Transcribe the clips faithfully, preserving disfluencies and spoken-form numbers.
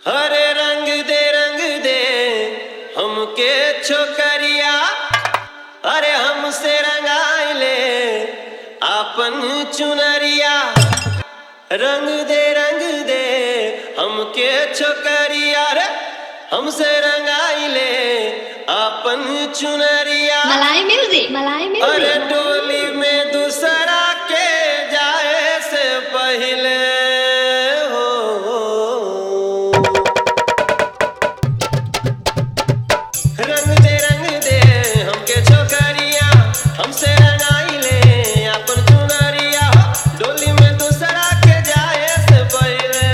हरे रंग दे रंग दे हमके छोकरिया, अरे हमसे रंगाइले आपन चुनरिया। रंग दे रंग दे हमके छोकरिया, रे हमसे रंगाइले आपन चुनरिया। मलाई म्यूजिक, मलाई म्यूजिक। अरे डोली में दूसरा के जाए से पहले रंग दे रंग दे हमके छोकरिया, हमसे रंगाइले अपन चुनरिया। डोली में दूसरा के जाए से पहले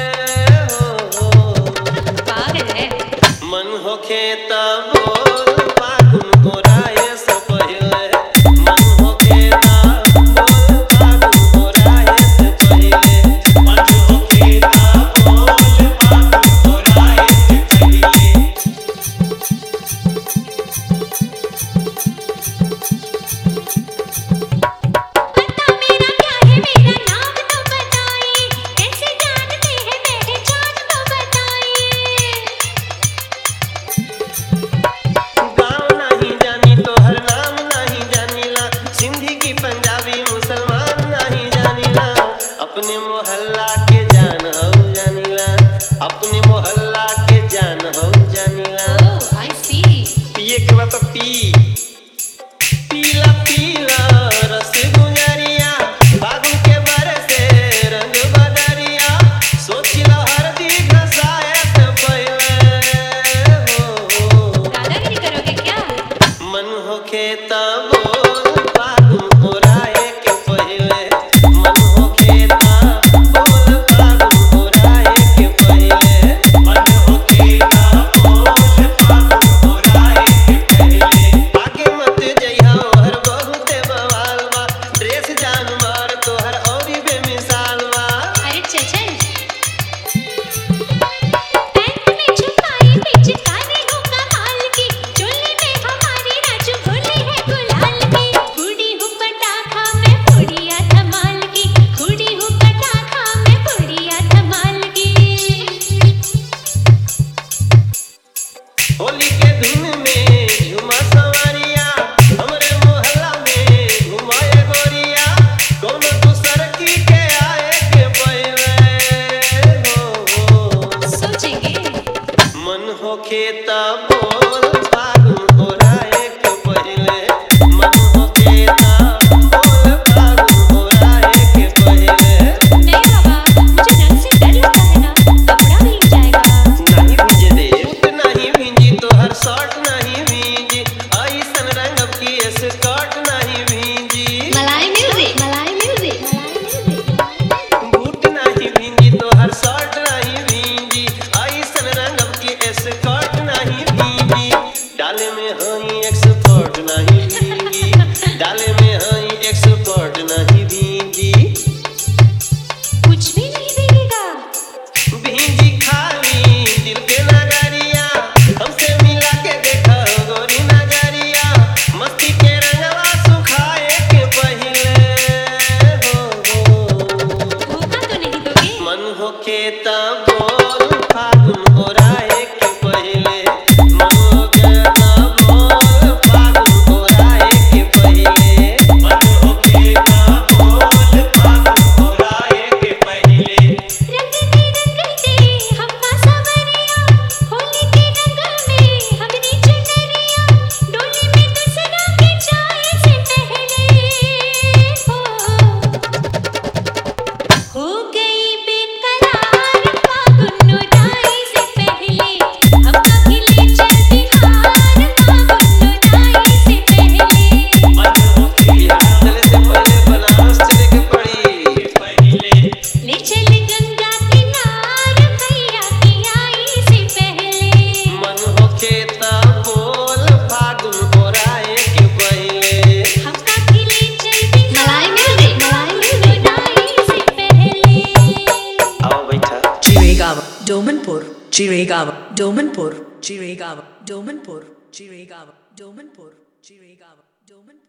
हो पागल है मन होखे तब बोल फागुन गोराए से पहले। मन होखे तब बोल फागुन गोराए से पहले। मन होखे तब बोल फागुन गोराए से पहले। अपने मोहल्ला के जान हो जानिला, अपने मोहल्ला के जान हो जानिला। ओह आई सी। पिए के बाद तो पी पीला पीला रस गुजरिया। फागुन के बरसे रंग बदरिया, सोचिला हरदी घसाए से पहले हो दादागिरी करोगे क्या? मन होखे तब बोल फागुन गोराए के पहले। मन होखे तब बोल फागुन गोराए के पहले। मन होखे तब बोल फागुन गोराए के पहले। आगे मत जइहा हर बहुते बवाल बा, ड्रेस जान मार तोहर औरी बेमिसाल बा। अरे चचल पैंट में छुपाई पिचकारी हो कमाल की, चोली में हमारी राजू भोली है गुलाल की। बूढ़ी हूँ पटाखा मैं बुढ़िया धमाल की, बूढ़ी हूँ पटाखा मैं बुढ़िया धमाल की। होली के धुन में झुमा सवारिया, हमरे मोहल्ला में घुमाए गोरिया। कोनो दूसर की के आए के पहले हो सोचेंगे मन होखे तब बोल फागुन गोराए के पहले। मन होखे तब बोल फागुन गोराए के पहले। नहीं बाबा, मुझे रंग से डर लगता है ना, कपड़ा भीग जाएगा। नहीं भींजे दे सूट नहीं भींजी तोहर शर्ट नहीं भींजी, ऐसन रंगब की स्कर्ट नहीं भींजी। मलाई म्यूजिक, मलाई म्यूजिक, मलाई म्यूजिक। बूट नहीं भींजी तोहर शर्ट नहीं भींजी, ऐसन रंगब की स्कर्ट नहीं भींजी। डाले में हई एक्सपर्ट नहीं भींगी, डाले में हई एक्सपर्ट नहीं भींजी। कुछ भी नहीं भीगेगा। भींजी खाली दिल के नगरिया, हमसे मिला के देखो गोरी नगरिया। मस्ती के रंगवा सुखाए के पहले हो धोखा तो नहीं दोगे? मन होखे तब बोल फागुन गोराए के पहले। मन होखे तब बोल फागुन गोराए के पहले। मन होखे तब बोल फागुन गोराए के पहले। रंग दे रंग दे हम्मा सवरिया, होली के रंग में हमरी चुनरिया। डोली में दूसरा के जाए से पहले हो हो गई बेकरार फागुन उड़ाई से पहले। हम कभी ले चलते हार फागुन उड़ाई से पहले। मन होखे चले से पहले बनारस चले के पड़ी पहले। ले चल गंगा किनार भैया की आई से पहले। मन होखे तब बोल फागुन गोराए के पहले। हम काफी ले चलते मलाई म्यूजिक, मलाई म्यूजिक आई से पहले। आओ बैठा Chirigava, Domanpur, Chirigava, Domanpur, Chirigava, Domanpur, Chirigava, Domanpur, Chirigava, Domanpur.